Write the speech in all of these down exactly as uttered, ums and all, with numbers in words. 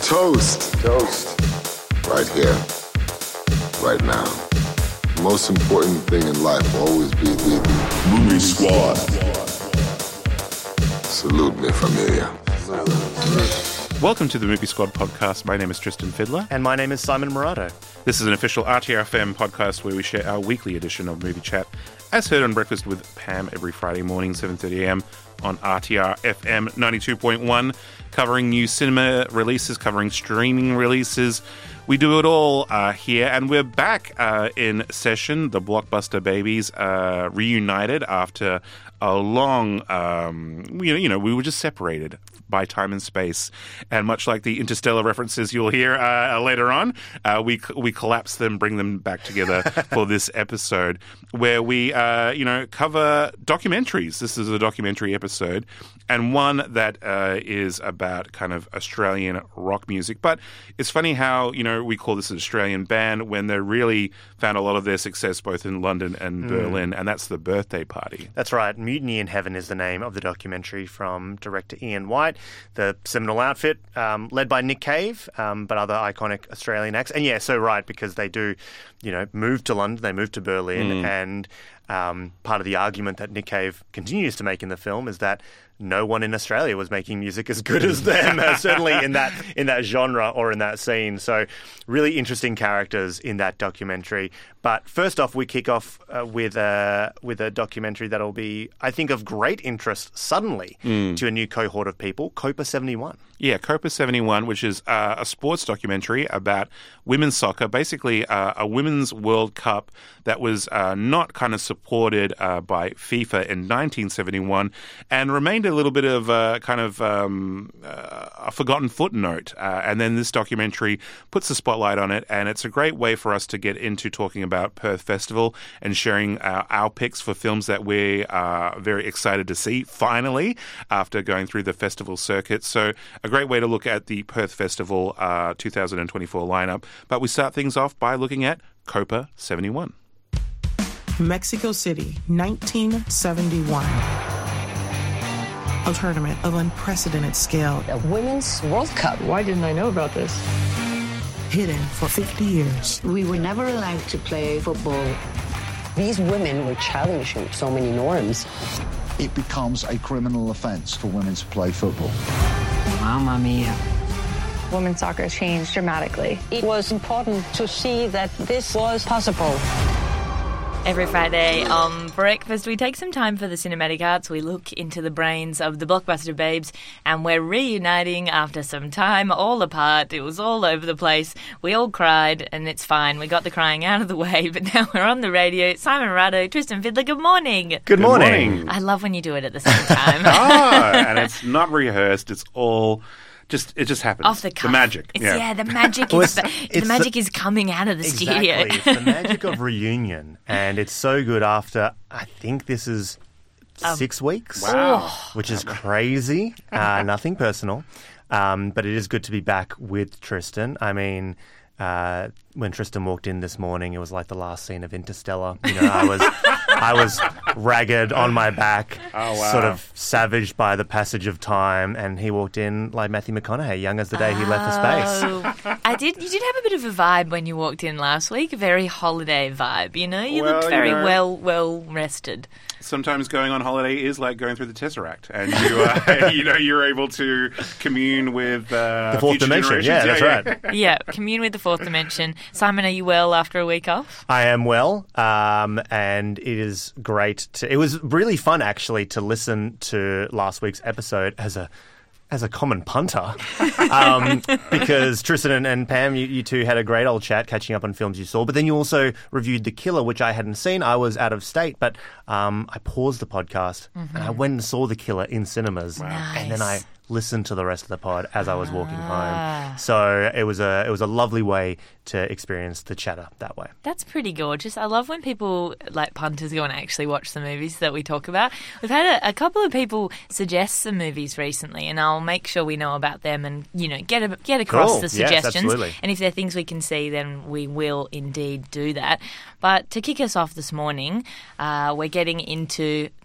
Toast. Toast. Right here. Right now. The most important thing in life will always be the Movie Squad. Salute me, familia. Welcome to the Movie Squad podcast. My name is Tristan Fiddler. And my name is Simon Murato. This is an official R T R F M podcast where we share our weekly edition of Movie Chat, as heard on Breakfast with Pam every Friday morning, seven thirty a.m. on R T R F M ninety-two point one, covering new cinema releases, covering streaming releases. We do it all uh, here, and we're back uh, in session. The Blockbuster Babies uh, reunited after a long, um, you know, you know, we were just separated by time and space, and much like the Interstellar references you'll hear uh, later on, uh, we we collapse them, bring them back together for this episode, where we uh, you know cover documentaries. This is a documentary episode, and one that uh, is about kind of Australian rock music. But it's funny how you know we call this an Australian band when they really found a lot of their success both in London and mm. Berlin, and that's The Birthday Party. That's right. Mutiny in Heaven is the name of the documentary from director Ian White. The seminal outfit, um, led by Nick Cave, um, but other iconic Australian acts. And yeah, so right, because they do, you know, move to London, they move to Berlin, mm. and um, part of the argument that Nick Cave continues to make in the film is that no one in Australia was making music as good as them, uh, certainly in that in that genre or in that scene. So really interesting characters in that documentary. But first off, we kick off uh, with, a, with a documentary that'll be, I think, of great interest suddenly mm. to a new cohort of people, Copa seventy-one. Yeah, Copa seventy-one, which is uh, a sports documentary about women's soccer, basically uh, a women's World Cup that was uh, not kind of supported uh, by FIFA in nineteen seventy-one and remained a little bit of a kind of um, uh, a forgotten footnote. Uh, and then this documentary puts the spotlight on it, and it's a great way for us to get into talking about Perth Festival and sharing uh, our picks for films that we are very excited to see, finally, after going through the festival circuit. So a great way to look at the Perth Festival uh, two thousand twenty-four lineup. But we start things off by looking at Copa seventy-one. Mexico City, nineteen seventy-one. A tournament of unprecedented scale. A Women's World Cup. Why didn't I know about this? Hidden for fifty years. We were never allowed to play football. These women were challenging so many norms. It becomes a criminal offence for women to play football. Mamma mia. Women's soccer has changed dramatically. It was important to see that this was possible. Every Friday on Breakfast, we take some time for the cinematic arts. We look into the brains of the Blockbuster Babes, and we're reuniting after some time, all apart. It was all over the place. We all cried, and it's fine. We got the crying out of the way, but now we're on the radio. Simon Murato, Tristan Fiddler, good morning. Good, good morning. morning. I love when you do it at the same time. ah, and it's not rehearsed. It's all... Just it just happens. Off the cuff. The magic. It's, yeah. yeah, the magic well, is it's, the it's magic the, is coming out of the exactly. studio. It's the magic of reunion, and it's so good after I think this is um, six weeks. Wow, which is crazy. Uh, nothing personal, um, but it is good to be back with Tristan. I mean. Uh, when Tristan walked in this morning, it was like the last scene of Interstellar. You know, I was, I was ragged on my back, oh, wow. sort of savaged by the passage of time, and he walked in like Matthew McConaughey, young as the day he left for space. Oh, I did. You did have a bit of a vibe when you walked in last week, a very holiday vibe. You know, you well, looked very you know, well, well rested. Sometimes going on holiday is like going through the Tesseract, and you, uh, you know, you're able to commune with uh, the fourth dimension. Yeah, that's yeah. right. Yeah, commune with the fourth dimension. Simon, are you well after a week off? I am well, um, and it is great to. It was really fun actually to listen to last week's episode as a. As a common punter, um, because Tristan and, and Pam, you, you two had a great old chat catching up on films you saw, but then you also reviewed The Killer, which I hadn't seen. I was out of state, but um, I paused the podcast mm-hmm. and I went and saw The Killer in cinemas. Wow. Nice. And then I listened to the rest of the pod as I was walking ah. home. So it was a it was a lovely way to experience the chatter that way. That's pretty gorgeous. I love when people, like punters, go and actually watch the movies that we talk about. We've had a, a couple of people suggest some movies recently, and I'll make sure we know about them and, you know, get a, get across cool. the suggestions. Yes, absolutely. And if there are things we can see, then we will indeed do that. But to kick us off this morning, uh, we're getting into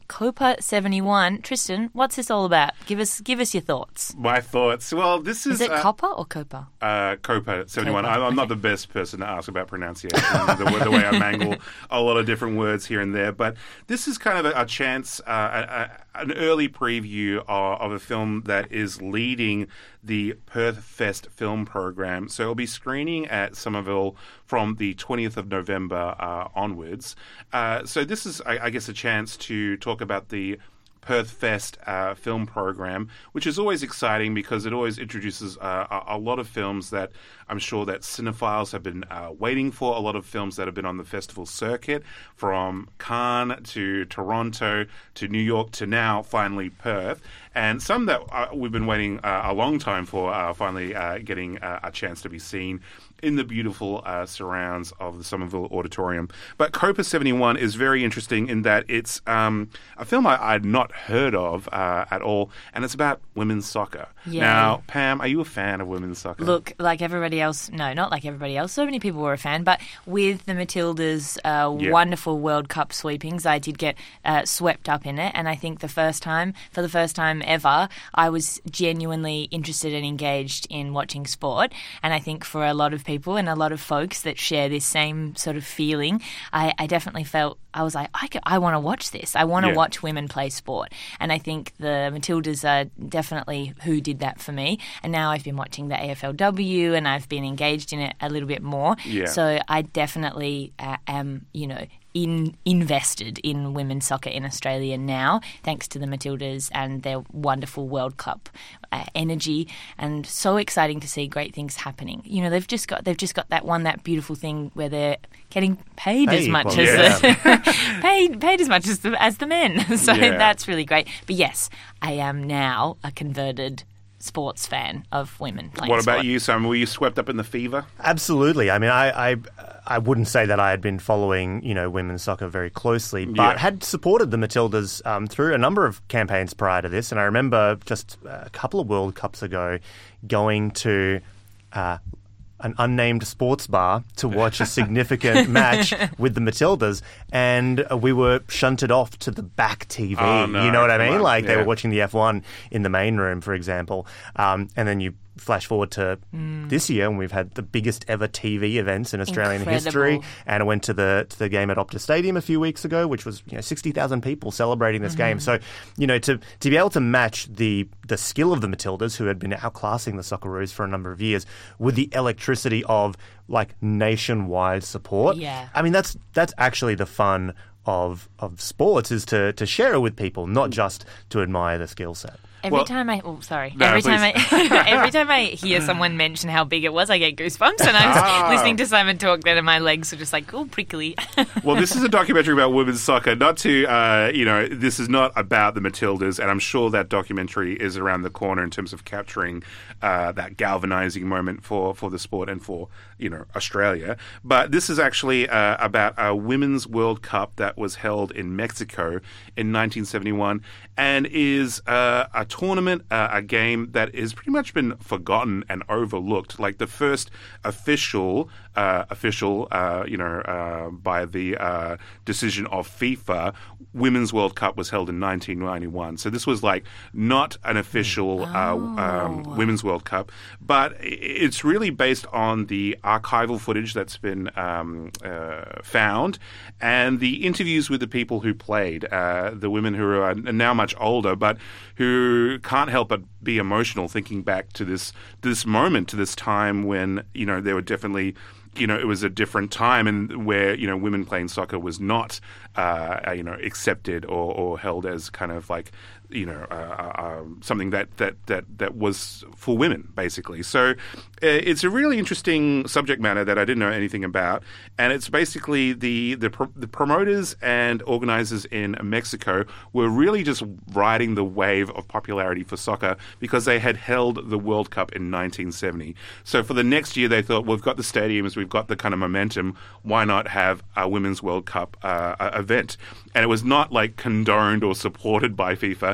Copa seventy-one. Tristan, what's this all about? Give us give us your thoughts. My thoughts. Well, this is... Is it uh, Copa or Copa? Uh, Copa seventy-one. Copa, I, I'm okay. not the best person to ask about pronunciation, the, the way I mangle a lot of different words here and there. But this is kind of a, a chance, uh, a, a, an early preview of, of a film that is leading the Perth Fest film program. So it'll be screening at Somerville from the twentieth of November uh, onwards. Uh, so this is, I, I guess, a chance to talk about the Perth Fest uh, film program, which is always exciting because it always introduces uh, a, a lot of films that I'm sure that cinephiles have been uh, waiting for, a lot of films that have been on the festival circuit, from Cannes to Toronto to New York to now finally Perth, and some that uh, we've been waiting uh, a long time for uh, finally uh, getting uh, a chance to be seen in the beautiful uh, surrounds of the Somerville Auditorium. But Copa seventy-one is very interesting in that it's um, a film I, I'd not heard of uh, at all, and it's about women's soccer. Yeah. Now, Pam, are you a fan of women's soccer? Look, like everybody else, no, not like everybody else. So many people were a fan, but with the Matildas' uh, Yeah. wonderful World Cup sweepings, I did get uh, swept up in it. And I think the first time, for the first time ever, I was genuinely interested and engaged in watching sport. And I think for a lot of people and a lot of folks that share this same sort of feeling, I, I definitely felt, I was like, I, could- I want to watch this. I want to Yeah. watch women play sport. And I think the Matildas are definitely who did that for me. And now I've been watching the A F L W and I've been engaged in it a little bit more. Yeah. So I definitely uh, am, you know, in invested in women's soccer in Australia now, thanks to the Matildas and their wonderful World Cup uh, energy, and so exciting to see great things happening. You know, they've just got they've just got that one that beautiful thing where they're getting paid Pay as much equal, as yeah. the, paid paid as much as the, as the men. So Yeah. that's really great. But yes, I am now a converted sports fan of women playing What about sport. you, Sam? Were you swept up in the fever? Absolutely. I mean, I, I I wouldn't say that I had been following, you know, women's soccer very closely, but Yeah. had supported the Matildas um, through a number of campaigns prior to this. And I remember just a couple of World Cups ago going to uh, an unnamed sports bar to watch a significant match with the Matildas, and uh, we were shunted off to the back T V. Oh, no, you know what I come mean? on. Like they Yeah. were watching the F one in the main room, for example, um, and then you flash forward to this year, and we've had the biggest ever T V events in Australian Incredible. history. And I went to the to the game at Optus Stadium a few weeks ago, which was you know sixty thousand people celebrating this game. So you know to to be able to match the the skill of the Matildas, who had been outclassing the Socceroos for a number of years, with the electricity of like nationwide support. Yeah. I mean that's that's actually the fun of of sports, is to to share it with people, not just to admire the skill set. Every Well- time I, oh, sorry. No, every please. time I, every time I hear someone mention how big it was, I get goosebumps. And I was Ah. listening to Simon talk then, and my legs were just like, oh, prickly. Well, this is a documentary about women's soccer. Not to, uh, you know, this is not about the Matildas, and I'm sure that documentary is around the corner in terms of capturing uh, that galvanizing moment for, for the sport and for, you know, Australia. But this is actually uh, about a Women's World Cup that was held in Mexico in nineteen seventy-one, and is uh, a tournament, uh, a game that has pretty much been forgotten and overlooked. Like the first official, uh, official, uh, you know, uh, by the uh, decision of FIFA, Women's World Cup was held in nineteen ninety-one. So this was like not an official uh, um, Women's World Cup, but i- it's really based on the archival footage that's been um, uh, found and the interviews with the people who played, uh, the women who are now much older, but who can't help but be emotional thinking back to this this moment, to this time when, you know, there were definitely, you know, it was a different time and where, you know, women playing soccer was not, uh, you know, accepted or, or held as kind of like, you know, uh, uh, something that, that, that, that was for women, basically. So uh, it's a really interesting subject matter that I didn't know anything about. And it's basically the, the, pro- the promoters and organizers in Mexico were really just riding the wave of popularity for soccer because they had held the World Cup in nineteen seventy. So for the next year, they thought, we've got the stadiums, we've got the kind of momentum, why not have a Women's World Cup uh, event? And it was not like condoned or supported by FIFA.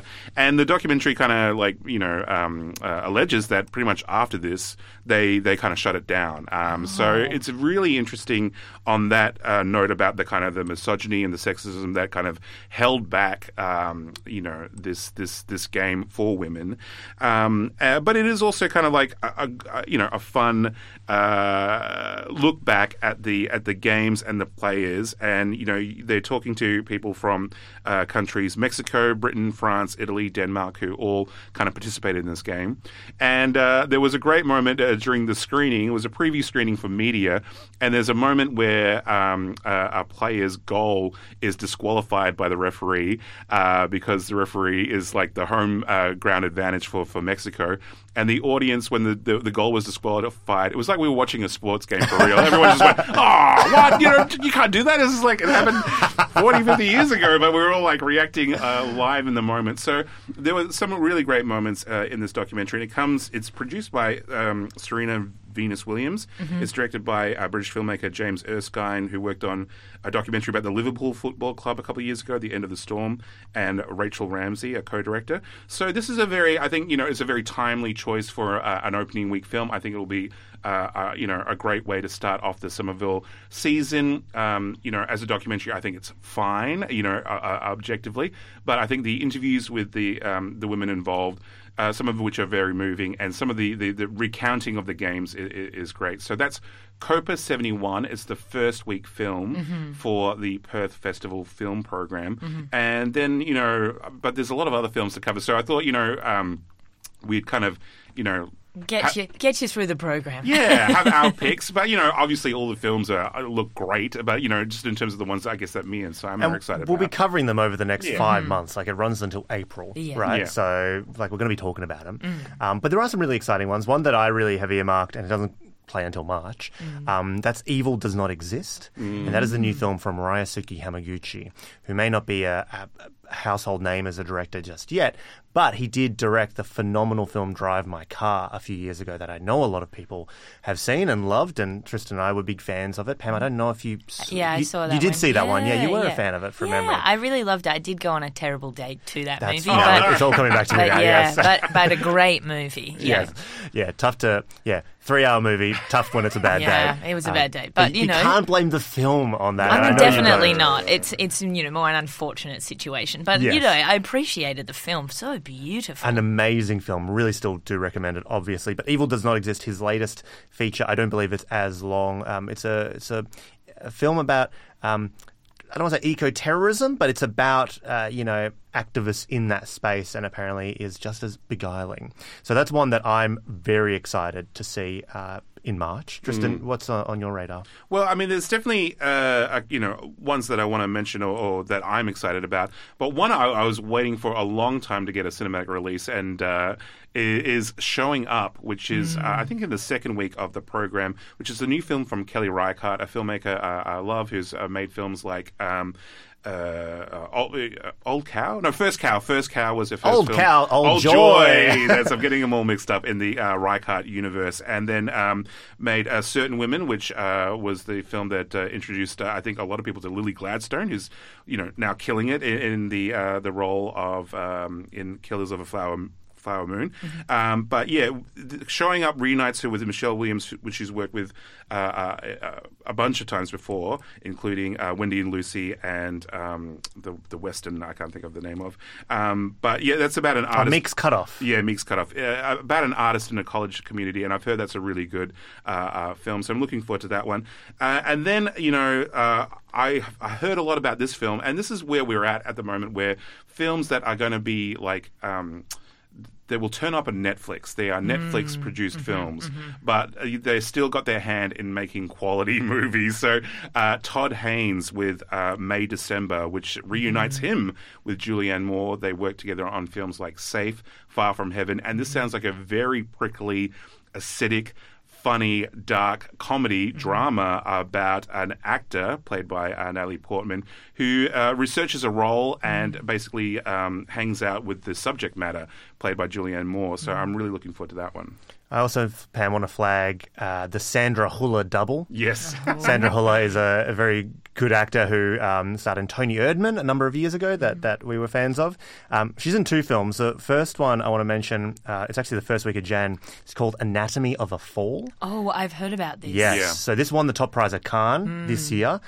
and the documentary kind of like you know um, uh, alleges that pretty much after this they they kind of shut it down. Um, oh. So it's really interesting on that uh, note about the kind of the misogyny and the sexism that kind of held back um, you know this this this game for women. Um, uh, but it is also kind of like a, a you know a fun uh, look back at the at the games and the players, and you know they're talking to people from uh, countries Mexico, Britain, France, Italy, Denmark, who all kind of participated in this game. And uh, there was a great moment uh, during the screening. It was a preview screening for media, and there's a moment where um, uh, a player's goal is disqualified by the referee uh, because the referee is like the home uh, ground advantage for, for Mexico. And the audience, when the, the, the goal was disqualified, it was like we were watching a sports game for real. Everyone just went, oh, what? You know, you can't do that. This is like, it happened forty, fifty years ago, but we were all like reacting uh, live in the moment. So there were some really great moments uh, in this documentary. And it comes, it's produced by um, Serena Venus Williams. Mm-hmm. It's directed by uh, British filmmaker James Erskine, who worked on a documentary about the Liverpool Football Club a couple of years ago, The End of the Storm, and Rachel Ramsey, a co-director. So this is a very, I think, you know, it's a very timely choice for uh, an opening week film. I think it will be, uh, uh, you know, a great way to start off the Somerville season. Um, you know, as a documentary, I think it's fine, you know, uh, uh, objectively. But I think the interviews with the um, the women involved, Uh, some of which are very moving, and some of the, the, the recounting of the games is, is great. So that's Copa seventy-one. It's the first week film mm-hmm. for the Perth Festival Film Program. Mm-hmm. And then, you know, but there's a lot of other films to cover. So I thought, you know, um, we'd kind of, you know, Get ha- you, get you through the program. Yeah, have our picks, but you know, obviously all the films are look great. But you know, just in terms of the ones, I guess that me and Simon and are excited. We'll about. be covering them over the next yeah. five mm. months. Like it runs until April, yeah. right? Yeah. So, like, we're going to be talking about them. Mm. Um, but there are some really exciting ones. One that I really have earmarked, and it doesn't play until March. Mm. Um, that's Evil Does Not Exist, mm. and that is the new film from Ryosuke Hamaguchi, who may not be a, a household name as a director just yet, but he did direct the phenomenal film Drive My Car a few years ago that I know a lot of people have seen and loved, and Tristan and I were big fans of it. Pam, I don't know if you... Yeah, you, I saw that You did one. see that yeah, one. Yeah, you were yeah. a fan of it from yeah, memory. I really loved it. I did go on a terrible date to that That's, movie. yeah, but, it's all coming back to me but now, yeah, yes. but, but a great movie. Yeah. Yes. Yeah, tough to... Yeah, three-hour movie, tough when it's a bad yeah, day. Yeah, it was a um, bad day. But, you, you know... You can't blame the film on that. I mean, I know definitely you not. It's, it's you know, more an unfortunate situation. But, yes. you know, I appreciated the film. So beautiful. An amazing film. Really still do recommend it, obviously. But Evil Does Not Exist, his latest feature, I don't believe it's as long. Um, it's a it's a, a film about... Um, I don't want to say eco-terrorism, but it's about, uh, you know, activists in that space, and apparently is just as beguiling. So that's one that I'm very excited to see uh, in March. Tristan, mm. what's uh, on your radar? Well, I mean, there's definitely, uh, you know, ones that I want to mention or, or that I'm excited about. But one I, I was waiting for a long time to get a cinematic release, and uh, is Showing Up, which is, mm. uh, I think, in the second week of the program, which is a new film from Kelly Reichardt, a filmmaker uh, I love, who's uh, made films like... Um, Uh, uh, old, uh, old Cow? No, First Cow. First Cow was her first Old film. Cow, Old, old Joy. Joy. That's, I'm getting them all mixed up in the uh, Reichardt universe. And then um, made uh, Certain Women, which uh, was the film that uh, introduced, uh, I think, a lot of people to Lily Gladstone, who's, you know, now killing it in, in the uh, the role of um, in Killers of a Flower Flower Moon. Mm-hmm. Um, but yeah, Showing Up reunites her with Michelle Williams, which she's worked with uh, uh, a bunch of times before, including uh, Wendy and Lucy and um, the the Western I can't think of the name of. Um, but yeah, that's about an artist. Oh, Meek's Cutoff. Yeah, Meek's Cutoff. Uh, about an artist in a college community, and I've heard that's a really good uh, uh, film, so I'm looking forward to that one. Uh, and then, you know, uh, I, I heard a lot about this film, and this is where we're at at the moment, where films that are going to be like... Um, they will turn up on Netflix. They are Netflix-produced mm, mm-hmm, films, mm-hmm. but they've still got their hand in making quality movies. So uh, Todd Haynes with uh, May December, which reunites mm. him with Julianne Moore. They work together on films like Safe, Far From Heaven, and this sounds like a very prickly, acidic, funny, dark comedy mm-hmm. drama about an actor played by uh, Natalie Portman who uh, researches a role and mm-hmm. basically um, hangs out with the subject matter played by Julianne Moore. So mm-hmm. I'm really looking forward to that one. I also, Pam, want to flag uh, the Sandra Huller double. Yes. Sandra Huller is a, a very good actor who um, starred in Tony Erdmann a number of years ago that, that we were fans of. Um, she's in two films. The first one I want to mention, uh, it's actually the first week of Jan. It's called Anatomy of a Fall. Oh, I've heard about this. Yes. Yeah. So this won the top prize at Cannes Mm. this year.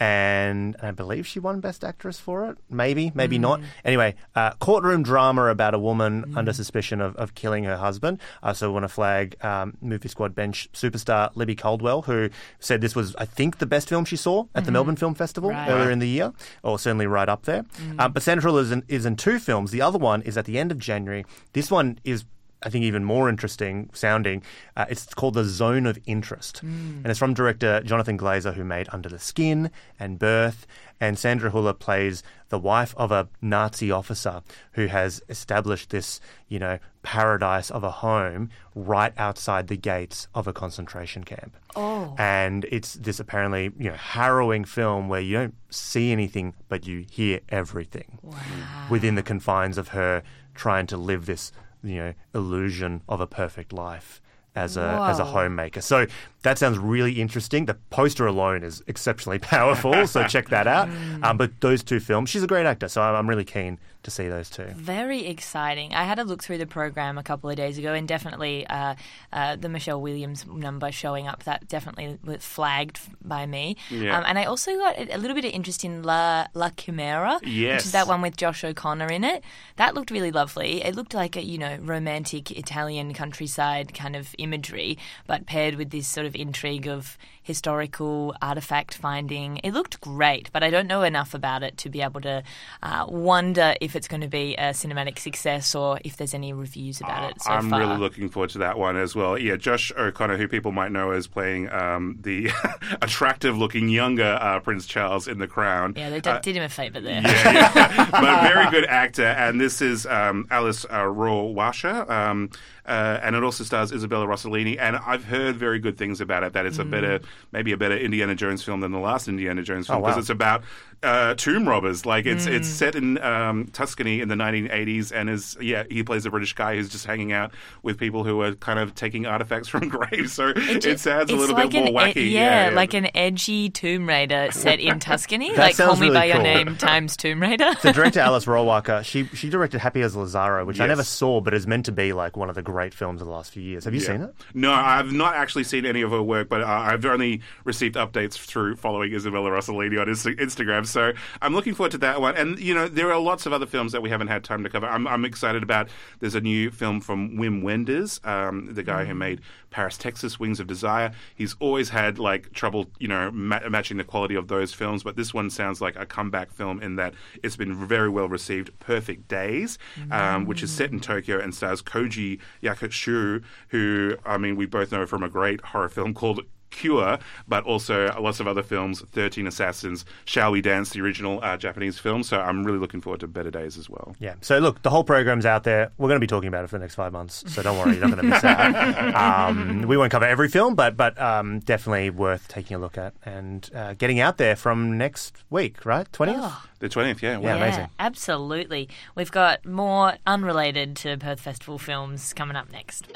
And I believe she won Best Actress for it. Maybe, maybe mm. not. Anyway, uh, courtroom drama about a woman mm. under suspicion of, of killing her husband. I also want to flag um, Movie Squad bench superstar Libby Caldwell, who said this was, I think, the best film she saw at mm-hmm. the Melbourne Film Festival right. earlier in the year, or certainly right up there. Mm. Um, but Sandra Hüller is in, is in two films. The other one is at the end of January. This one is, I think, even more interesting sounding. Uh, it's called The Zone of Interest. Mm. And it's from director Jonathan Glazer, who made Under the Skin and Birth. And Sandra Hüller plays the wife of a Nazi officer who has established this, you know, paradise of a home right outside the gates of a concentration camp. Oh. And it's this apparently, you know, harrowing film where you don't see anything, but you hear everything. Wow. Within the confines of her trying to live this, you know, illusion of a perfect life as a Whoa. as a homemaker. So that sounds really interesting. The poster alone is exceptionally powerful, so check that out. Um, but those two films, she's a great actor, so I'm, I'm really keen to see those two. Very exciting. I had a look through the program a couple of days ago, and definitely uh, uh, the Michelle Williams number showing up, that definitely was flagged by me. Yeah. Um, and I also got a little bit of interest in La, La Chimera, yes. which is that one with Josh O'Connor in it. That looked really lovely. It looked like a, you know, romantic Italian countryside kind of imagery, but paired with this sort of intrigue of historical artifact finding. It looked great, but I don't know enough about it to be able to uh, wonder if it's going to be a cinematic success or if there's any reviews about it so I'm far. really looking forward to that one as well. Yeah, Josh O'Connor, who people might know as playing um, the attractive-looking younger uh, Prince Charles in The Crown. Yeah, they did, uh, did him a favour there. Yeah, yeah. But very good actor. And this is um, Alice uh, Rohrwacher. Um, uh, and it also stars Isabella Rossellini. And I've heard very good things about it, that it's a better, maybe a better Indiana Jones film than the last Indiana Jones film, Oh, wow. because it's about uh, tomb robbers. Like, it's Mm. it's set in um, Tuscany in the nineteen eighties, and is, yeah, he plays a British guy who's just hanging out with people who are kind of taking artifacts from graves. So it, It, sounds a it's little like bit more an, wacky. e- yeah, like an edgy Tomb Raider set in Tuscany. That like Call sounds Me really by Your cool. Name times Tomb Raider. The director Alice Rohrwacher, she she directed Happy as Lazaro, which I Yes. never saw, but is meant to be like one of the great films of the last few years. Have you Yeah. seen it? No, I've not actually seen any of her work, but uh, I've only received updates through following Isabella Rossellini on Insta- Instagram. So I'm looking forward to that one. And, you know, there are lots of other films that we haven't had time to cover. I'm, I'm excited about, there's a new film from Wim Wenders, um, the guy who made Paris, Texas, Wings of Desire. He's always had, like, trouble, you know, ma- matching the quality of those films, but this one sounds like a comeback film in that it's been very well received. Perfect Days, um, which is set in Tokyo and stars Koji Yakushu, who, I mean, we both know from a great horror film called Cure, but also lots of other films, thirteen Assassins, Shall We Dance, the original uh, Japanese film. So I'm really looking forward to Better Days as well. Yeah. So look, the whole program's out there. We're going to be talking about it for the next five months, so don't worry, you're not going to miss out. Um, we won't cover every film, but but um, definitely worth taking a look at and uh, getting out there from next week, right? twentieth? Oh. The twentieth, yeah. Yeah, Wow. amazing. Absolutely. We've got more unrelated to Perth Festival films coming up next.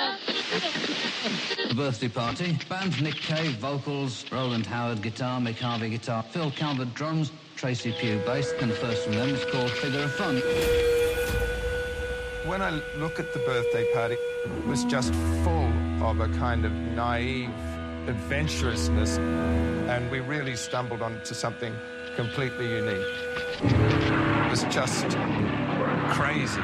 The birthday party. Band Nick Cave, vocals, Roland Howard, guitar, Mick Harvey, guitar, Phil Calvert, drums, Tracy Pugh, bass, and the first from them is called Figure of Fun. When I look at the birthday party, it was just full of a kind of naive adventurousness, and we really stumbled onto something completely unique. It was just crazy.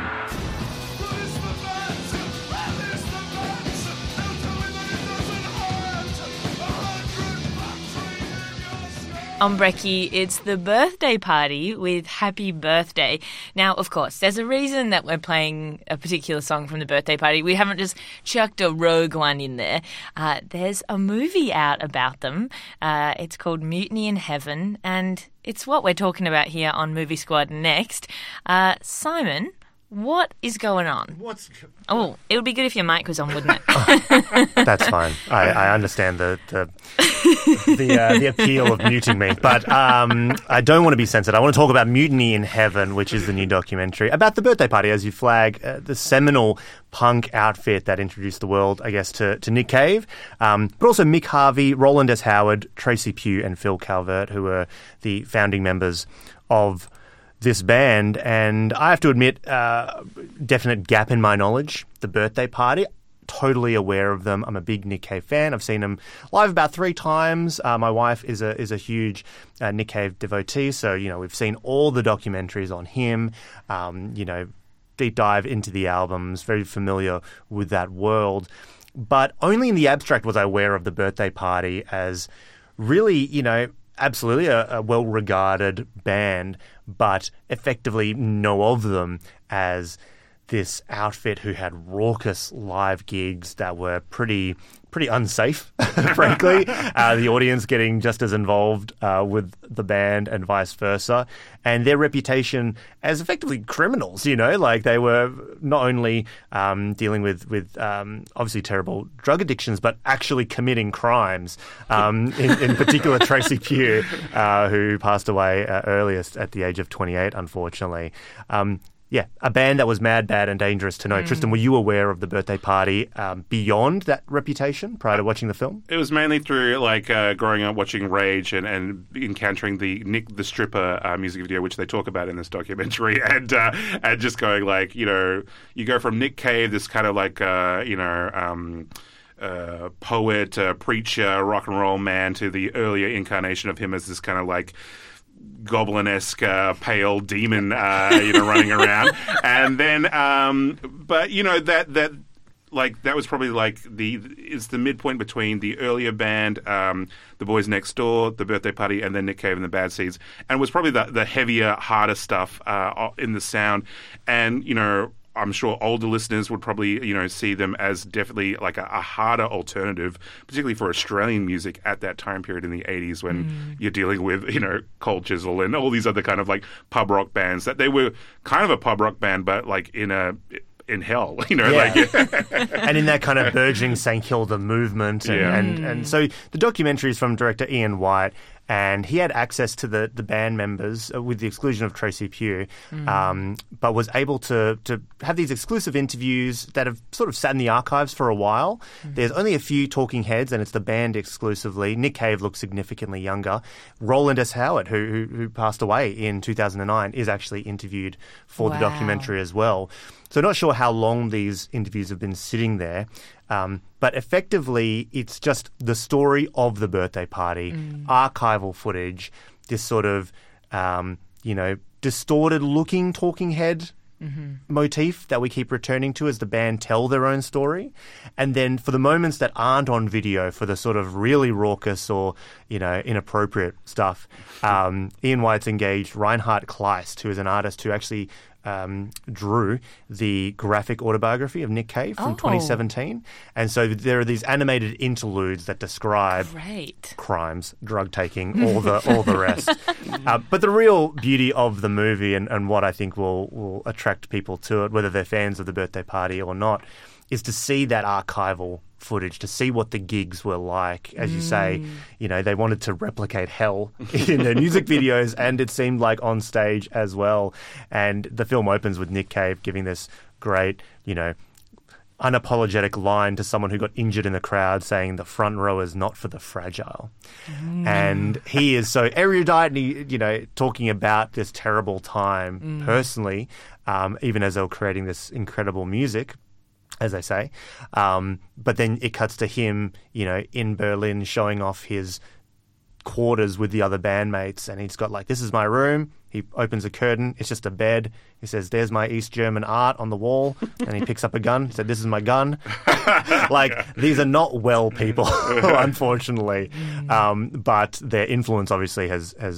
On Brekkie, it's the birthday party with Happy Birthday. Now, of course, there's a reason that we're playing a particular song from the birthday party. We haven't just chucked a rogue one in there. Uh, there's a movie out about them. Uh, it's called Mutiny in Heaven, and it's what we're talking about here on Movie Squad next. Uh, Simon, what is going on? What's Oh, it would be good if your mic was on, wouldn't it? That's fine. I, I understand the, the the uh, the appeal of muting me. But um, I don't want to be censored. I want to talk about Mutiny in Heaven, which is the new documentary about the birthday party, as you flag, uh, the seminal punk outfit that introduced the world, I guess, to, to Nick Cave, um, but also Mick Harvey, Roland S. Howard, Tracy Pugh, and Phil Calvert, who were the founding members of this band. And I have to admit, uh, definite gap in my knowledge, the birthday party. Totally aware of them. I'm a big Nick Cave fan. I've seen him live about three times. Uh, my wife is a is a huge uh, Nick Cave devotee, so you know we've seen all the documentaries on him. Um, you know, deep dive into the albums. Very familiar with that world, but only in the abstract was I aware of the birthday party as really, you know, absolutely a, a well-regarded band, but effectively know of them as this outfit who had raucous live gigs that were pretty pretty unsafe, frankly. Uh, the audience getting just as involved uh, with the band and vice versa. And their reputation as effectively criminals, you know, like they were not only um, dealing with, with um, obviously terrible drug addictions, but actually committing crimes. Um, in, in particular, Tracy Pugh, uh, who passed away uh, earliest at the age of twenty-eight, unfortunately. Um, Yeah, a band that was mad, bad, and dangerous to know. Mm. Tristan, were you aware of the birthday party um, beyond that reputation prior to watching the film? It was mainly through like uh, growing up watching Rage and, and encountering the Nick the Stripper uh, music video, which they talk about in this documentary, and uh, and just going like, you know, you go from Nick Cave, this kind of like, uh, you know, um, uh, poet, uh, preacher, rock and roll man, to the earlier incarnation of him as this kind of like goblin-esque uh, pale demon, uh, you know, running around. And then, um, but, you know, that, that, like, that was probably like the, it's the midpoint between the earlier band, um, The Boys Next Door, The Birthday Party, and then Nick Cave and the Bad Seeds. And it was probably the, the heavier, harder stuff uh, in the sound. And, you know, I'm sure older listeners would probably, you know, see them as definitely like a, a harder alternative, particularly for Australian music at that time period in the eighties when mm. you're dealing with, you know, Cold Chisel and all these other kind of like pub rock bands that they were kind of a pub rock band, but like in a in hell, you know, yeah. like and in that kind of burgeoning Saint Kilda movement, and, yeah. and and so the documentary is from director Ian White. And he had access to the, the band members uh, with the exclusion of Tracy Pugh, mm. um, but was able to to have these exclusive interviews that have sort of sat in the archives for a while. Mm. There's only a few talking heads, and it's the band exclusively. Nick Cave looks significantly younger. Roland S. Howard, who, who, who passed away in two thousand nine, is actually interviewed for wow. the documentary as well. So not sure how long these interviews have been sitting there. Um, but effectively, it's just the story of the birthday party, mm. archival footage, this sort of, um, you know, distorted-looking talking head mm-hmm. motif that we keep returning to as the band tell their own story. And then for the moments that aren't on video, for the sort of really raucous or, you know, inappropriate stuff, um, Ian White's engaged Reinhard Kleist, who is an artist who actually Um, drew the graphic autobiography of Nick Cave from oh. twenty seventeen. And so there are these animated interludes that describe Great. crimes, drug taking, all the all the rest. uh, but the real beauty of the movie and, and what I think will, will attract people to it, whether they're fans of the birthday party or not, is to see that archival footage, to see what the gigs were like. As you mm. say, you know, they wanted to replicate hell in their music videos, and it seemed like on stage as well. And the film opens with Nick Cave giving this great, you know, unapologetic line to someone who got injured in the crowd, saying the front row is not for the fragile. Mm. And he is so erudite, and he, you know, talking about this terrible time mm. personally, um, even as they were creating this incredible music, as they say. Um, but then it cuts to him, you know, in Berlin showing off his quarters with the other bandmates, and he's got like, this is my room. He opens a curtain. It's just a bed. He says, there's my East German art on the wall. And he picks up a gun. He said, this is my gun. Like, these are not well people, unfortunately. Um, but their influence obviously has, has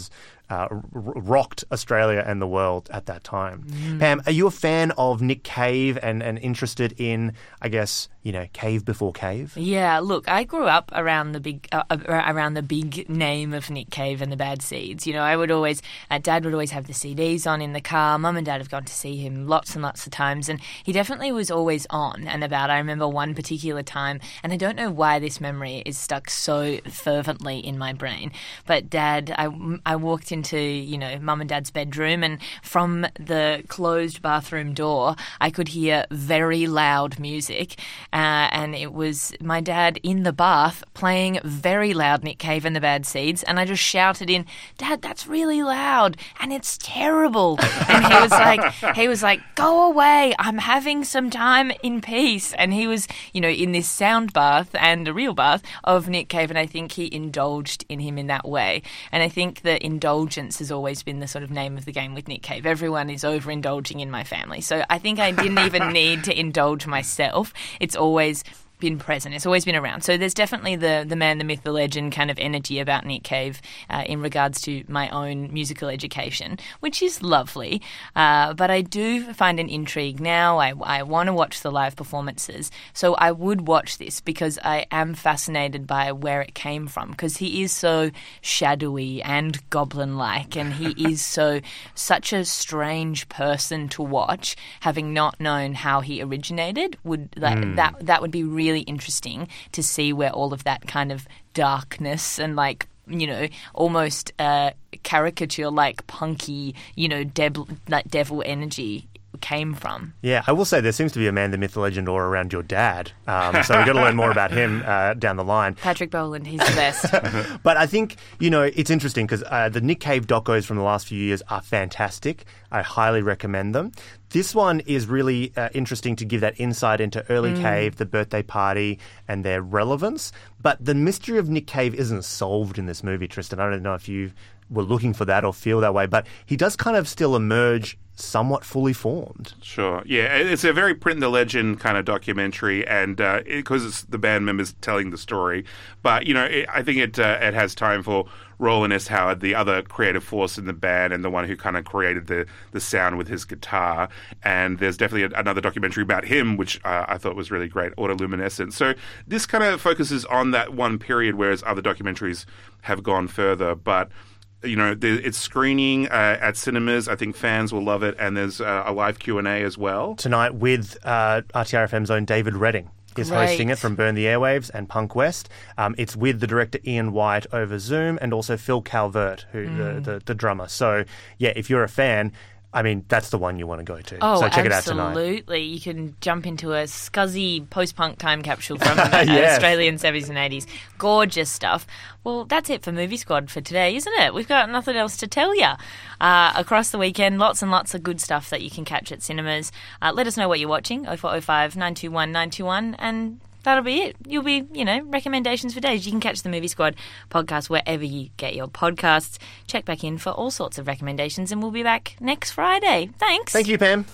uh, r- rocked Australia and the world at that time. Mm. Pam, are you a fan of Nick Cave and, and interested in, I guess, you know, Cave before Cave? Yeah, look, I grew up around the big uh, around the big name of Nick Cave and the Bad Seeds. You know, I would always, uh, Dad would always have the C Ds on in the car. Mum and Dad have gone to see him lots and lots of times, and he definitely was always on and about. I remember one particular time, and I don't know why this memory is stuck so fervently in my brain, but Dad, I, I walked into, you know, Mum and Dad's bedroom, and from the closed bathroom door, I could hear very loud music. Uh, and it was my dad in the bath playing very loud Nick Cave and the Bad Seeds, and I just shouted in, "Dad, that's really loud and it's terrible." And he was like, he was like, "Go away, I'm having some time in peace." And he was, you know, in this sound bath and a real bath of Nick Cave, and I think he indulged in him in that way. And I think that indulgence has always been the sort of name of the game with Nick Cave. Everyone is overindulging in my family, so I think I didn't even need to indulge myself. It's always been present. It's always been around. So there's definitely the the man, the myth, the legend kind of energy about Nick Cave uh, in regards to my own musical education, which is lovely. Uh, but I do find an intrigue now. I, I want to watch the live performances. So I would watch this because I am fascinated by where it came from, because he is so shadowy and goblin-like, and he is so such a strange person to watch, having not known how he originated. Would like, mm. that that would be really really interesting to see where all of that kind of darkness and, like, you know, almost uh, caricature like punky, you know, deb- like devil energy came from. Yeah, I will say there seems to be a man, the myth, the legend, or around your dad. Um, so we've got to learn more about him uh, down the line. Patrick Boland, he's the best. But I think, you know, it's interesting because uh, the Nick Cave docos from the last few years are fantastic. I highly recommend them. This one is really uh, interesting to give that insight into early mm. Cave, the birthday party, and their relevance. But the mystery of Nick Cave isn't solved in this movie, Tristan. I don't know if you were looking for that or feel that way, but he does kind of still emerge somewhat fully formed. Sure. Yeah, it's a very print the legend kind of documentary, and uh, because it, it's the band members telling the story. But, you know, it, I think it uh, it has time for Roland S. Howard, the other creative force in the band and the one who kind of created the, the sound with his guitar. And there's definitely a, another documentary about him, which uh, I thought was really great, Autoluminescence. So this kind of focuses on that one period, whereas other documentaries have gone further. But you know, it's screening uh, at cinemas. I think fans will love it, and there's uh, a live Q and A as well tonight with uh, R T R F M's own David Redding is Great. hosting it from Burn the Airwaves and Punk West. Um, it's with the director Ian White over Zoom, and also Phil Calvert, who mm. the, the the drummer. So yeah, if you're a fan, I mean, that's the one you want to go to. Oh, so check absolutely. it out tonight. Absolutely. You can jump into a scuzzy post-punk time capsule from uh, yes. Australian seventies and eighties. Gorgeous stuff. Well, that's it for Movie Squad for today, isn't it? We've got nothing else to tell you. Uh, across the weekend, lots and lots of good stuff that you can catch at cinemas. Uh, let us know what you're watching, oh four oh five, nine two one, nine two one, and that'll be it. You'll be, you know, recommendations for days. You can catch the Movie Squad podcast wherever you get your podcasts. Check back in for all sorts of recommendations, and we'll be back next Friday. Thanks. Thank you, Pam.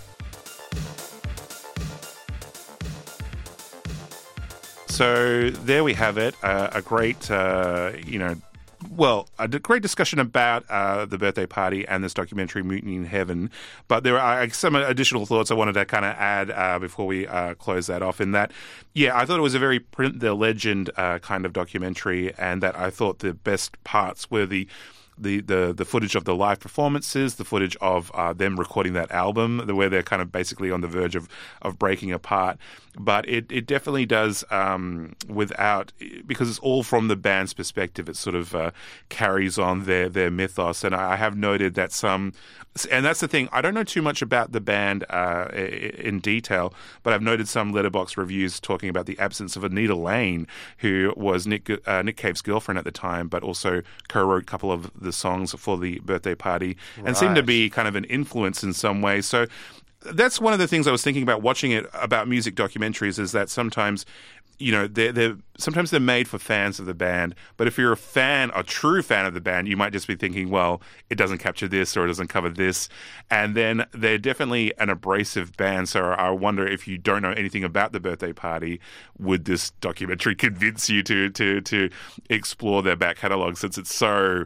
So there we have it. Uh, a great, uh, you know, well, a great discussion about uh, the birthday party and this documentary, Mutiny in Heaven. But there are some additional thoughts I wanted to kind of add uh, before we uh, close that off. In that, yeah, I thought it was a very print the legend uh, kind of documentary, and that I thought the best parts were the The, the the footage of the live performances, the footage of uh, them recording that album, where they're kind of basically on the verge of, of breaking apart. But it, it definitely does, um, without, because it's all from the band's perspective, it sort of uh, carries on their, their mythos. And I have noted that some, and that's the thing, I don't know too much about the band uh, in detail, but I've noted some Letterboxd reviews talking about the absence of Anita Lane, who was Nick, uh, Nick Cave's girlfriend at the time, but also co-wrote a couple of the songs for the birthday party, and right. seemed to be kind of an influence in some way. So that's one of the things I was thinking about watching it about music documentaries, is that sometimes, you know, they're, they're sometimes they're made for fans of the band, but if you're a fan, a true fan of the band, you might just be thinking, well, it doesn't capture this or it doesn't cover this. And then they're definitely an abrasive band, so I wonder if you don't know anything about the birthday party, would this documentary convince you to to to explore their back catalogue, since it's so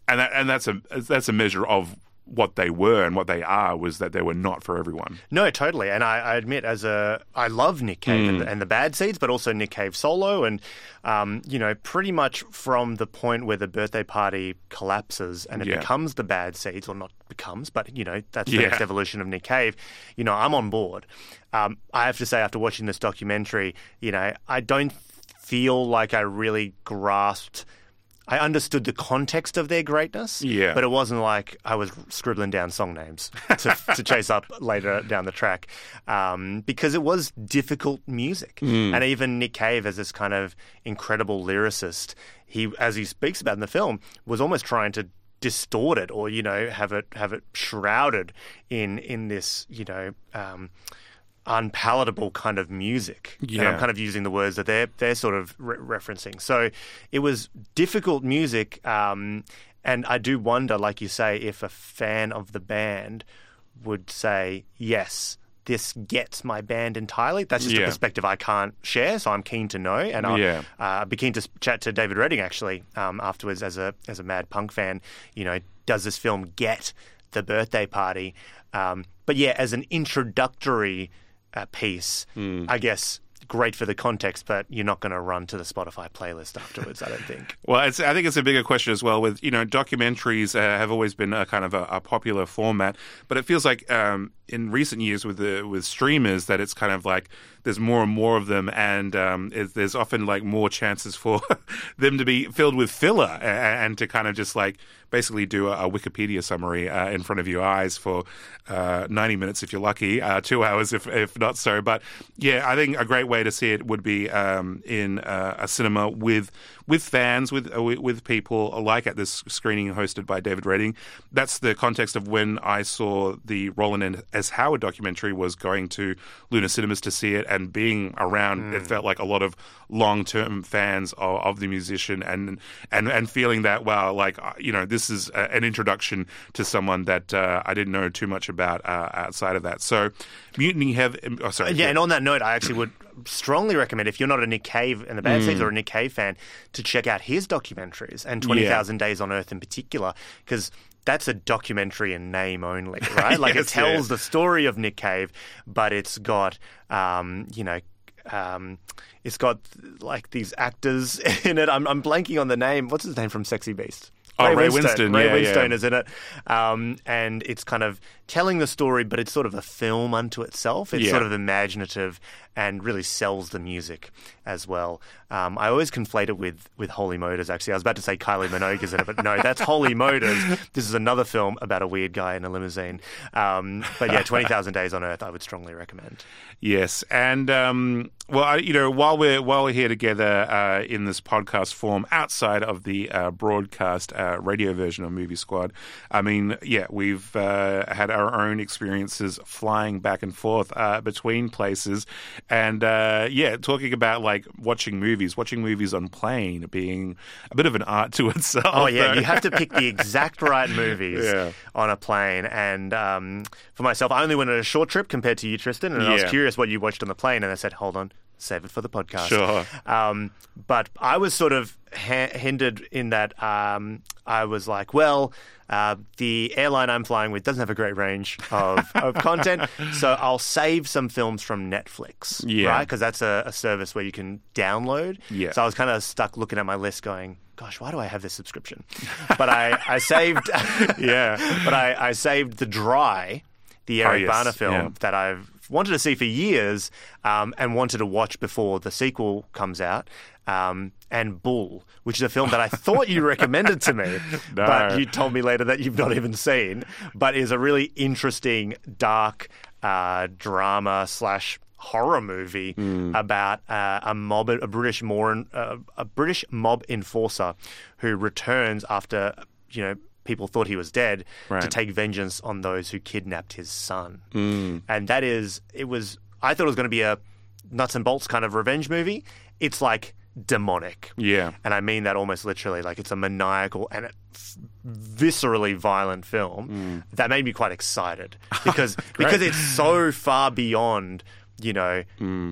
and that, and that's a that's a measure of what they were and what they are, was that they were not for everyone. No, totally. And I, I admit, as a, I love Nick Cave Mm. and, the, and the Bad Seeds, but also Nick Cave solo. And, um, you know, pretty much from the point where the birthday party collapses and it Yeah. becomes the Bad Seeds, or not becomes, but, you know, that's the Yeah. next evolution of Nick Cave, you know, I'm on board. Um, I have to say, after watching this documentary, you know, I don't feel like I really grasped I understood the context of their greatness, Yeah. but it wasn't like I was scribbling down song names to, to chase up later down the track, um, because it was difficult music. Mm. And even Nick Cave, as this kind of incredible lyricist, he, as he speaks about in the film, was almost trying to distort it, or, you know, have it have it shrouded in in this, you know, um, unpalatable kind of music. Yeah. And I'm kind of using the words that they're they're sort of re- referencing. So it was difficult music, um, and I do wonder, like you say, if a fan of the band would say, yes, this gets my band entirely. That's just Yeah. a perspective I can't share, so I'm keen to know. And I'll Yeah. uh, be keen to chat to David Redding, actually, um, afterwards as a as a mad punk fan. You know, does this film get the birthday party? Um, but yeah, as an introductory uh, piece, Mm. I guess great for the context, but you're not going to run to the Spotify playlist afterwards, I don't think. Well, it's, I think it's a bigger question as well. With, you know, documentaries uh, have always been a kind of a, a popular format, but it feels like um, in recent years with the with streamers that it's kind of like there's more and more of them, and um, it, there's often like more chances for them to be filled with filler and, and to kind of just like basically do a, a Wikipedia summary uh, in front of your eyes for uh, ninety minutes if you're lucky, uh, two hours if if not so. But yeah, I think a great way to see it would be um, in uh, a cinema with with fans, with uh, with people, like at this screening hosted by David Redding. That's the context of when I saw the Roland S. Howard documentary, was going to Luna Cinemas to see it and being around. Mm. It felt like a lot of long-term fans of, of the musician, and and and feeling that, wow, like, uh, you know, this is a, an introduction to someone that uh, I didn't know too much about uh, outside of that. So Mutiny have oh, sorry Yeah, and on that note, I actually would strongly recommend, if you're not a Nick Cave and the Bad Mm. Seeds or a Nick Cave fan, to check out his documentaries, and twenty thousand Days on Earth in particular, because that's a documentary in name only, right? Like, Yes, it tells yeah. the story of Nick Cave, but it's got, um, you know, um, it's got like these actors in it. I'm, I'm blanking on the name. What's his name from Sexy Beast? Oh, Ray Winston. Ray Yeah, Winstone yeah. is in it. Um, and it's kind of telling the story, but it's sort of a film unto itself. It's Yeah. sort of imaginative and really sells the music as well. Um, I always conflate it with, with Holy Motors, actually. I was about to say Kylie Minogue is in it, but no, that's Holy Motors. This is another film about a weird guy in a limousine. Um, but yeah, twenty thousand Days on Earth, I would strongly recommend. Yes, and um, well, I, you know, while we're while we're here together uh, in this podcast form, outside of the uh, broadcast uh, radio version of Movie Squad, I mean, yeah, we've uh, had our own experiences flying back and forth uh, between places, and uh, yeah, talking about like watching movies, watching movies on plane being a bit of an art to itself. Oh yeah, though. you have to pick the exact right movies Yeah. on a plane. And um, for myself, I only went on a short trip compared to you, Tristan, and I was Yeah. curious what you watched on the plane, and I said, hold on, save it for the podcast. Sure. Um, but I was sort of ha- hindered in that um, I was like, well, uh, the airline I'm flying with doesn't have a great range of, of content, so I'll save some films from Netflix, Yeah. right? Because that's a, a service where you can download. Yeah. So I was kind of stuck looking at my list going, gosh, why do I have this subscription? But I, I saved Yeah. But I, I saved The Dry, the Oh, Eric yes. Bana film Yeah. that I've wanted to see for years, um, and wanted to watch before the sequel comes out, um, and Bull, which is a film that I thought you recommended to me, No. but you told me later that you've not even seen, but is a really interesting, dark uh, drama slash horror movie Hmm. about uh, a mob, a British mob, uh, a British mob enforcer who returns after, you know, people thought he was dead, Right. to take vengeance on those who kidnapped his son. Mm. And that is, it was, I thought it was going to be a nuts and bolts kind of revenge movie. It's like demonic. Yeah. And I mean that almost literally. Like, it's a maniacal and a viscerally violent film that made me quite excited because because it's so far beyond, you know,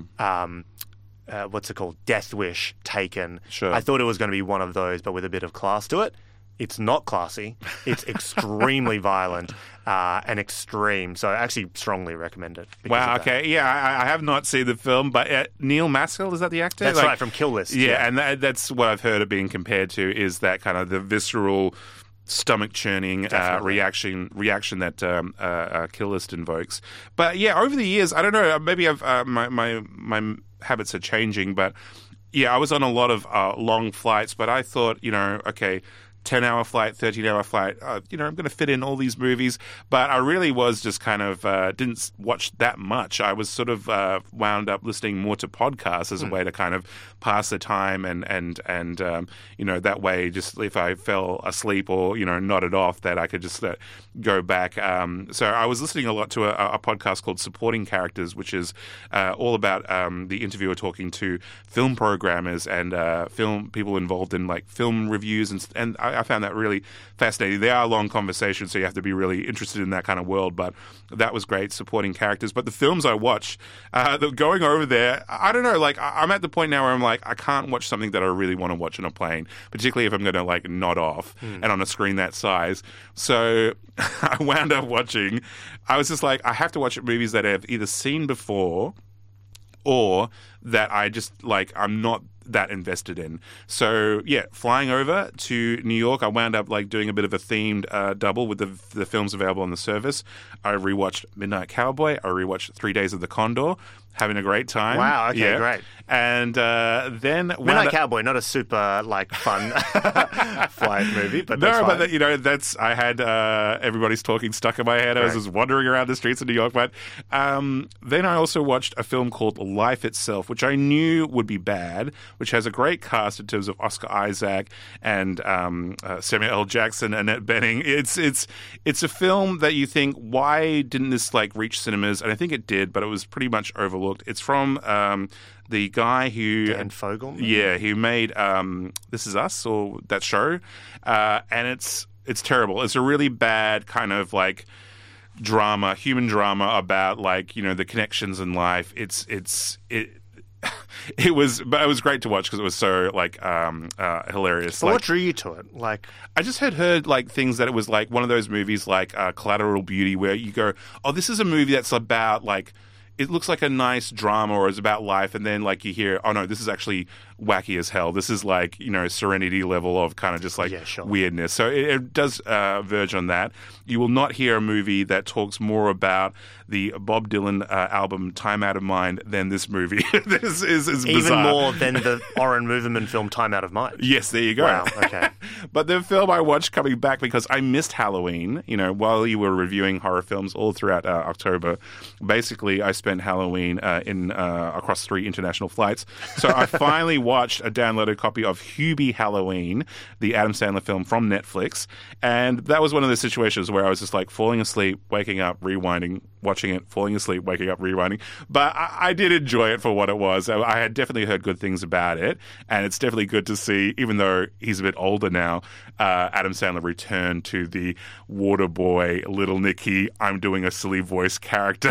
um, uh, what's it called? Death Wish, Taken. Sure. I thought it was going to be one of those, but with a bit of class to it. It's not classy. It's extremely violent uh, and extreme. So I actually strongly recommend it. Wow, okay. Yeah, I, I have not seen the film, but uh, Neil Maskell, is that the actor? That's like, right, from Kill List. Yeah, yeah. and that, that's what I've heard it being compared to, is that kind of the visceral, stomach-churning uh, reaction reaction that um, uh, uh, Kill List invokes. But yeah, over the years, I don't know, maybe I've uh, my, my, my habits are changing, but yeah, I was on a lot of uh, long flights, but I thought, you know, okay, ten-hour flight, thirteen-hour flight, uh, you know, I'm going to fit in all these movies. But I really was just kind of, uh, didn't watch that much. I was sort of uh, wound up listening more to podcasts as a mm. way to kind of pass the time and, and, and um, you know, that way, just if I fell asleep or, you know, nodded off, that I could just uh, go back. Um, so I was listening a lot to a, a podcast called Supporting Characters, which is uh, all about um, the interviewer talking to film programmers and uh, film people involved in, like, film reviews. And, and I, I found that really fascinating. They are long conversations, so you have to be really interested in that kind of world, but that was great, Supporting Characters. But the films I watch, uh, going over there, I don't know, like, I'm at the point now where I'm like, I can't watch something that I really want to watch on a plane, particularly if I'm going to, like, nod off mm. and on a screen that size. So I wound up watching, I was just like, I have to watch movies that I've either seen before or that I just, like, I'm not that invested in. So yeah, flying over to New York, I wound up like doing a bit of a themed uh, double with the the films available on the service. I rewatched Midnight Cowboy. I rewatched Three Days of the Condor. Having a great time. Wow, okay, yeah. great. And uh, then... Midnight Cowboy, not a super, like, fun flight movie, but that's No, fine. but, that, you know, that's... I had uh, Everybody's Talking stuck in my head. I was Right. just wandering around the streets of New York. But um, then I also watched a film called Life Itself, which I knew would be bad, which has a great cast in terms of Oscar Isaac and um, uh, Samuel L. Jackson, Annette Bening. It's, it's, it's a film that you think, why didn't this, like, reach cinemas? And I think it did, but it was pretty much overlooked. It's from um, the guy who... Dan Fogel? Maybe? Yeah, who made um, This Is Us, or that show. Uh, and it's it's terrible. It's a really bad kind of, like, drama, human drama about, like, you know, the connections in life. It's... it's it. It was, but it was great to watch because it was so, like, um, uh, hilarious. But like, what drew you to it? Like, I just had heard, like, things that it was, like, one of those movies like uh, Collateral Beauty where you go, oh, this is a movie that's about, like, it looks like a nice drama or it's about life, and then, like, you hear, oh, no, this is actually wacky as hell. This is, like, you know, Serenity level of kind of just, like, yeah, sure. weirdness. So it, it does uh, verge on that. You will not hear a movie that talks more about the Bob Dylan uh, album Time Out of Mind than this movie. This is, is Even bizarre. more than the Oren Moverman film Time Out of Mind. Yes, there you go. Wow, okay. But the film I watched coming back because I missed Halloween, you know, while you were reviewing horror films all throughout uh, October. Basically, I spent Halloween uh, in uh, across three international flights. So I finally watched a downloaded copy of Hubie Halloween, the Adam Sandler film from Netflix. And that was one of those situations where I was just like falling asleep, waking up, rewinding, watching it, falling asleep, waking up, rewinding. But I, I did enjoy it for what it was. I, I had definitely heard good things about it. And it's definitely good to see, even though he's a bit older now, uh, Adam Sandler return to the water boy, Little Nicky, I'm doing a silly voice character.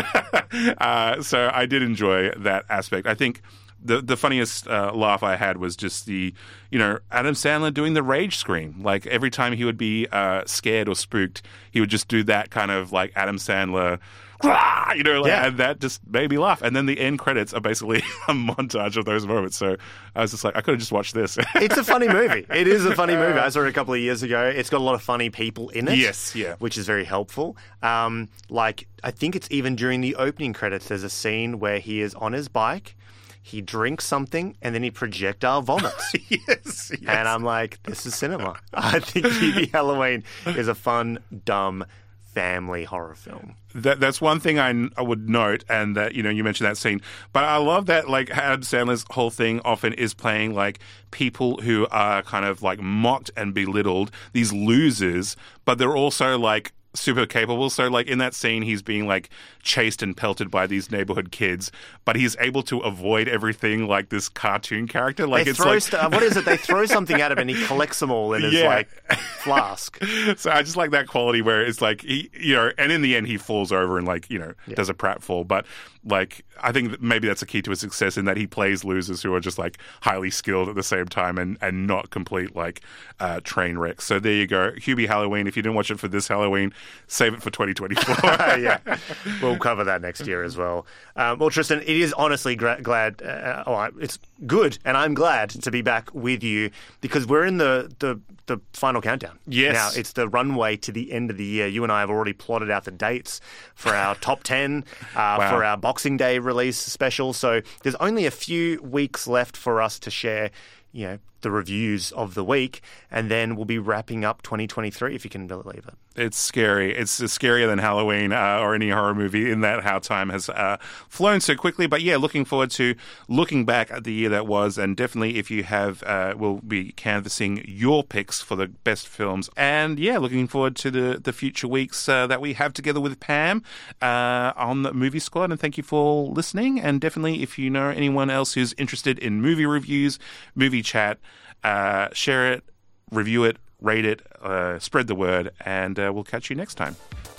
uh, so I did enjoy that aspect. I think the the funniest uh, laugh I had was just the, you know, Adam Sandler doing the rage scream. Like every time he would be uh, scared or spooked, he would just do that kind of like Adam Sandler, you know, like, yeah. and that just made me laugh. And then the end credits are basically a montage of those moments. So I was just like, I could have just watched this. It's a funny movie. It is a funny movie. I saw it a couple of years ago. It's got a lot of funny people in it. Yes, yeah. Which is very helpful. Um, like, I think it's even during the opening credits, there's a scene where he is on his bike, he drinks something, and then he projectile vomits. yes, yes. And I'm like, this is cinema. I think Hubie Halloween is a fun, dumb, family horror film. That that's one thing I, I would note, and that, you know, you mentioned that scene, but I love that, like, Adam Sandler's whole thing often is playing like people who are kind of like mocked and belittled, these losers, but they're also like super capable. So like in that scene, he's being like chased and pelted by these neighborhood kids, but he's able to avoid everything like this cartoon character. Like they it's throw like st- what is it? They throw something at him and he collects them all in his Yeah. like flask. So I just like that quality where it's like he, you know, and in the end he falls over and like, you know, Yeah. does a pratfall. But like, I think that maybe that's a key to his success in that he plays losers who are just like highly skilled at the same time and, and not complete like uh, train wrecks. So there you go. Hubie Halloween. If you didn't watch it for this Halloween, save it for twenty twenty-four. Yeah, we'll cover that next year as well. Um, well, Tristan, it is honestly gra- glad. Uh, oh, it's good, and I'm glad to be back with you because we're in the the, the final countdown. Yes. Now it's the runway to the end of the year. You and I have already plotted out the dates for our top ten, uh, Wow. for our Boxing Day release special. So there's only a few weeks left for us to share, you know, the reviews of the week, and then we'll be wrapping up twenty twenty-three, if you can believe it. It's scary. It's scarier than Halloween uh, or any horror movie in that how time has uh, flown so quickly. But yeah, looking forward to looking back at the year that was, and definitely if you have, uh, we'll be canvassing your picks for the best films. And yeah, looking forward to the, the future weeks uh, that we have together with Pam uh, on the Movie Squad. And thank you for listening. And definitely if you know anyone else who's interested in movie reviews, movie chat, uh, share it, review it, rate it, uh, spread the word, and uh, we'll catch you next time.